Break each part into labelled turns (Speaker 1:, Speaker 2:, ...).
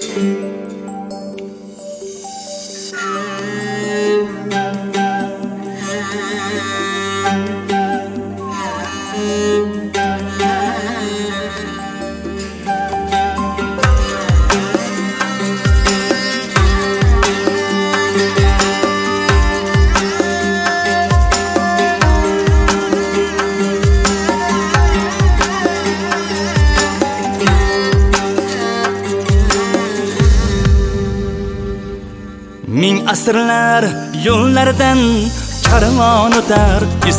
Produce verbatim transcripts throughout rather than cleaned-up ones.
Speaker 1: Ming asrlar yo'llardan karvon o'tar, iz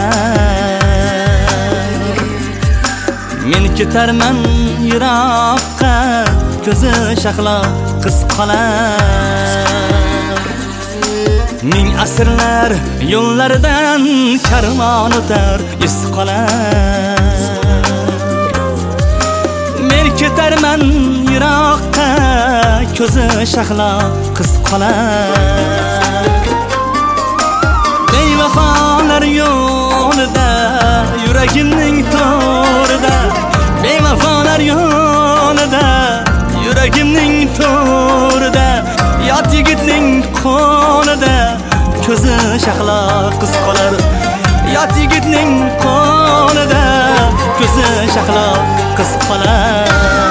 Speaker 1: qolar. Men ketarman yiroqqa, ko'zi shahlo qiz qolar. Ming asrlar yo'llardan karvon o'tar, iz qolar. Men ketarman yiroqqa, ko'zi shahlo qiz qolar. Bevafolar yo'lida, yuragimning to'rida. Bevafolar yo'lida, yuragimning to'rida. Yot yigitning qo'lida, ko'zi shahlo qiz qolar. Yot yigitning qo'lida, ko'zi shahlo qiz qolar.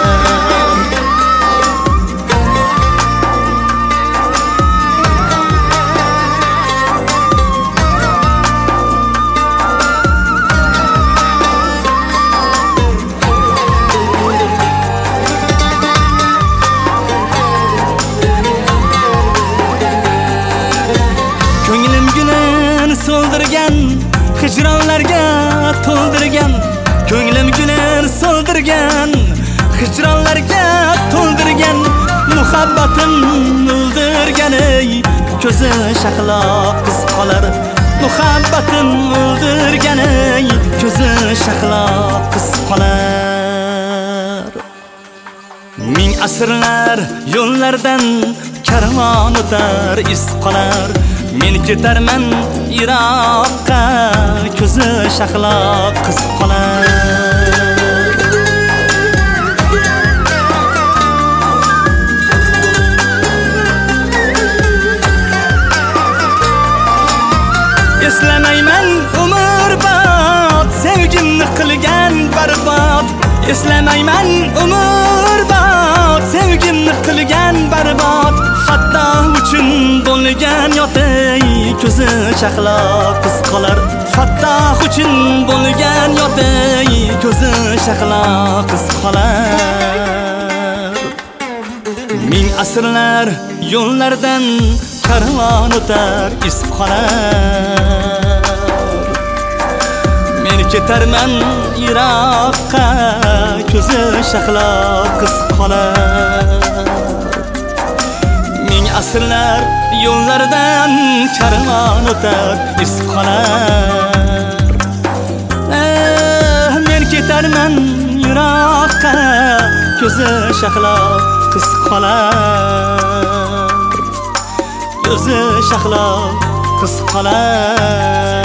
Speaker 1: So'ldirgan hijronlarga to'ldirgan, ko'nglim gular so'ldirgan hijronlarga to'ldirgan, muhabbatim o'ldirgan ey, ko'zi shahlo qiz qolar. Muhabbatim o'ldirgan ey, ko'zi shahlo qiz qolar. Ming asrlar yo'llardan karvon o'tar, iz qolar. Men ketarman yiroqqa, ko'zi shahlo qiz qolar. Eslamayman umrbod sevgimni qilgan barbod. Eslamayman umrbod sevgimni qilgan barbod. Fattoh uchun bo'lgan yotay, ko'zi shahlo qiz qolar. Fattoh uchun bo'lgan yotay, ko'zi shahlo qiz qolar. Ming asrlar yo'llardan karvon o'tar, iz qolar. Men ketarman yiroqqa, ko'zi shahlo qiz qolar. Ming asrlar yo'llardan karvon o'tar, iz qolar. Eh, men ketarman yiroqqa, ko'zi shahlo qiz qolar. Ko'zi shahlo qiz qolar.